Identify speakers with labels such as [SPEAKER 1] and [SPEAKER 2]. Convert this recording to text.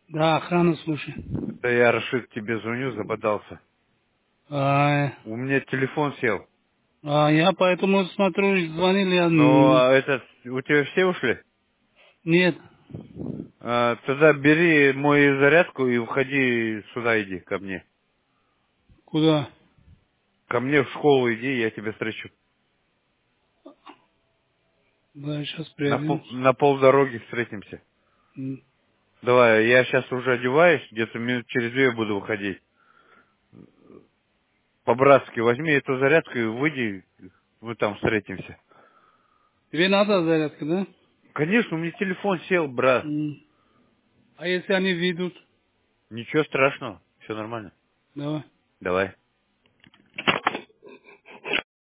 [SPEAKER 1] Да, охрана, слушай.
[SPEAKER 2] Да я, Рашид, тебе звоню, забодался.
[SPEAKER 1] А,
[SPEAKER 2] У меня телефон сел.
[SPEAKER 1] я поэтому смотрю, звонили,
[SPEAKER 2] Ну, а этот, у тебя все ушли?
[SPEAKER 1] нет.
[SPEAKER 2] Тогда бери мою зарядку и уходи сюда, иди, ко мне.
[SPEAKER 1] Куда?
[SPEAKER 2] Ко мне в школу иди, я тебя встречу.
[SPEAKER 1] Да, сейчас приоденусь.
[SPEAKER 2] На полдороги встретимся.
[SPEAKER 1] М.
[SPEAKER 2] Давай, я сейчас уже одеваюсь, где-то минут через 2 буду выходить. По-братски возьми эту зарядку и выйди, мы там встретимся.
[SPEAKER 1] Тебе надо зарядка, да?
[SPEAKER 2] Конечно, у меня телефон сел, брат.
[SPEAKER 1] М. А если они выйдут?
[SPEAKER 2] Ничего страшного, все нормально.
[SPEAKER 1] Давай.
[SPEAKER 2] Давай.